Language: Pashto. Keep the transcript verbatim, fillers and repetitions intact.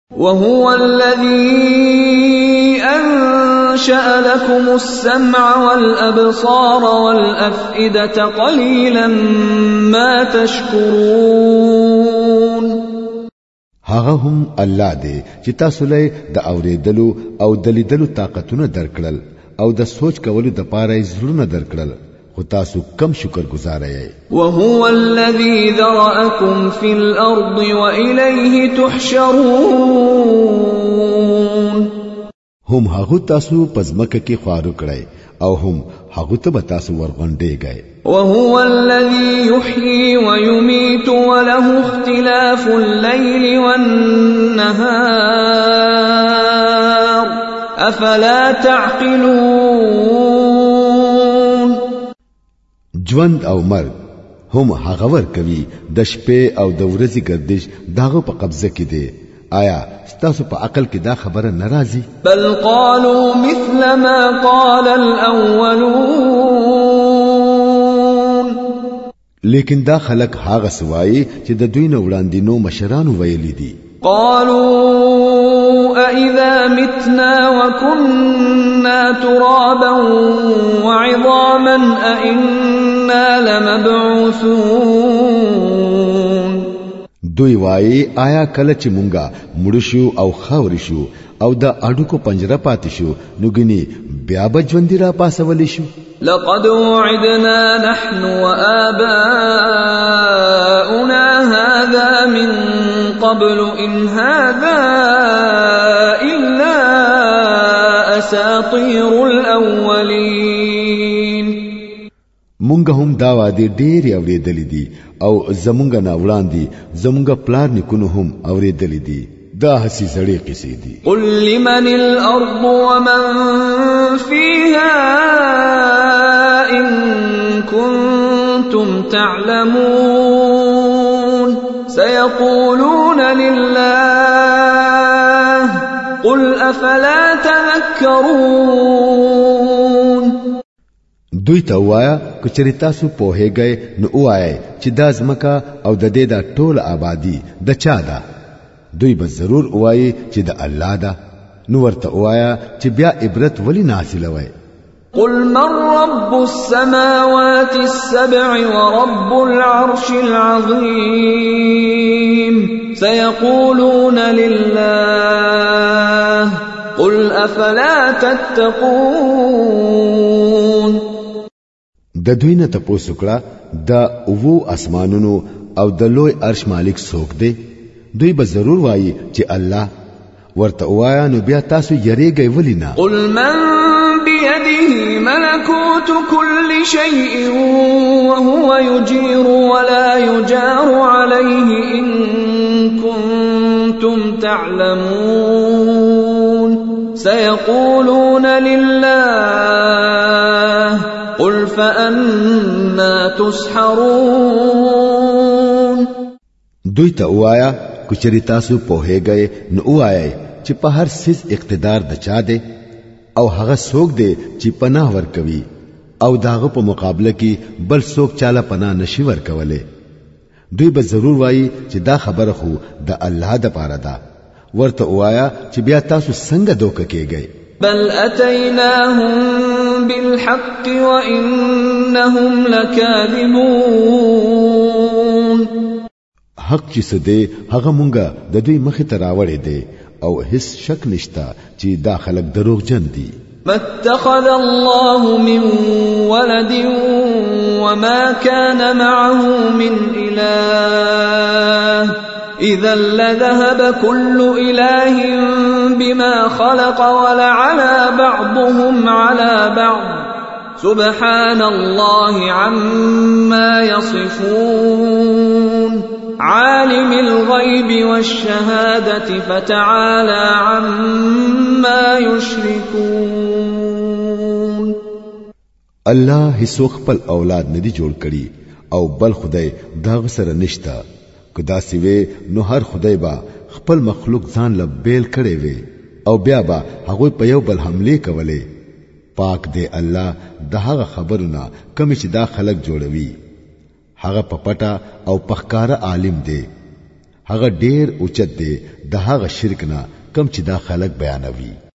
وهو الذي أنشأ لكم السمع والأبصار والأفئدة قليلا ما تشكرون. هغه هم الله دی چې تاسو له د اوریدلو او د لیدلو طاقتونه درکړل او د سوچ کولو د پاره زړونه درکړل، خو تاسو کم شکر گزار یې. وهو الذي ذرأكم في الأرض وإليه تحشرون. هم هغه تاسو پزمکه کې خوارو کړی او هم هغه ته به تاسو ورغونډې گئے. وهو الذي يحيي ويميت وله اختلاف الليل والنهار أفلا تعقلون. ژوند او مرګ هم هغه ور کوي د شپې او د ورځې گردش داغه په قبضه کې دی. آیا ستاسو په عقل کې دا خبره ناراضي؟ بل قالوا مثل ما قال الاولون. لیکن دا خلق هاغه سوای چې د دوی نه وړاندینو مشرانو ویلي دي. قالوا أإذا متنا وكنا ترابا وعظاما أإنا لمبعوثون. دوی وای آیا کله چې مونږه مړشو او خاور شو او د اډوکو پنجره پاتې شو نو ګني بیا به ژوند را پاسول شو. لقد وعدنا نحن وآباؤنا هذا من قبل إن هذا إلا أساطير الأولين. مونږ هم دا وادي ډېر اورېدلې دي او زمونږ نه وړاندې زمونږ پلار نکونو هم اورېدلې دي. دا هسي زړې قصې دي. قل لمن الأرض ومن فيها إن كنتم تعلمون سيقولون لله قل أفلا تذكرون. دوی ته وایا کچری تاسو په هیګي نو وایي چې دا زمکا او د دې دا ټول آبادی د چا ده؟ دوی به ضرور وایي چې د الله ده. نو ورته وایا چې بیا عبرت ولی ناصله وای. قل من رب السماوات السبع ورب العرش العظيم سيقولون لله قل أفلا تتقون. د دوی نه تاسو کړه د اوو اسمانونو او د لوی عرش مالک څوک دی؟ دوی به ضرور وایي چې الله. ورته وایا نو بیا تاسو یریږئ ولینا. قل من بيده ملكوت كل شيء وهو يجير ولا يجار عليه إن كنتم تعلمون سيقولون لله قل فأنا تسحرون. دوی ته وایا کچری تاسو په هیګي نو وایي چې په هر څه اقتدار د چا دی او هغه څوک دی چې پناه ورکوي او داغه په مقابله کې بل څوک چاله پناه نشي ورکوله. دوی به ضرور وایي چې دا خبره خو د الله د پاره ده. ورته وایا چې بیا تاسو څنګه دوکه کېږئ؟ بل أتيناهم بالحق وإنهم لكاذبون. حق چې څه دی هغه مونږه د دوی مخې ته راوړې دی او هیڅ شک نشته چې دا خلک دروغجن دي. ما اتخذ الله من ولد وما كان معه من إله إذا لذهب كل إله بما خلق ولعلى بعضهم على بعض سبحان الله عما يصفون عالم الغيب والشهادة فتعالى عما يشركون. الله هیڅ خپل اولاد ندي جوړ کړي او بل خدای دا غسر نشتا. کدا سیوی نو هر خدای با خپل مخلوق ځان له بیل کړي وي او بیا با هغه په یو بل حمله کوله. پاک دی الله د هغه خبرونه کمی چې دا خلق جوړوي. هغه په پټه او پخکاره عالم دی. هغه ډیر اوچت دی د هغه شرک نه کم چې دا خلک بیانوي